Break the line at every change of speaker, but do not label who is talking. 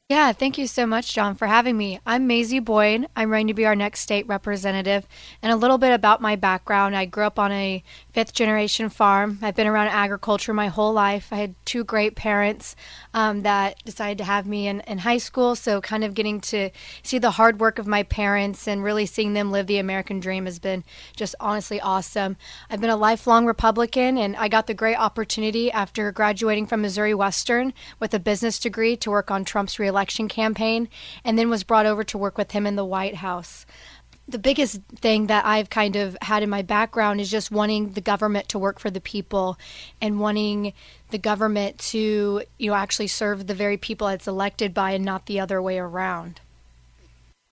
Yeah, thank you so much, John, for having me. I'm Maisie Boyd. I'm running to be our next state representative. And a little bit about my background. I grew up on a fifth generation farm. I've been around agriculture my whole life. I had two great parents that decided to have me in high school. So, kind of getting to see the hard work of my parents and really seeing them live the American dream has been just honestly awesome. I've been a lifelong Republican, and I got the great opportunity after graduating from Missouri Western with a business degree to work on Trump's reelection campaign, and then was brought over to work with him in the White House. The biggest thing that I've kind of had in my background is just wanting the government to work for the people and wanting the government to, actually serve the very people it's elected by and not the other way around.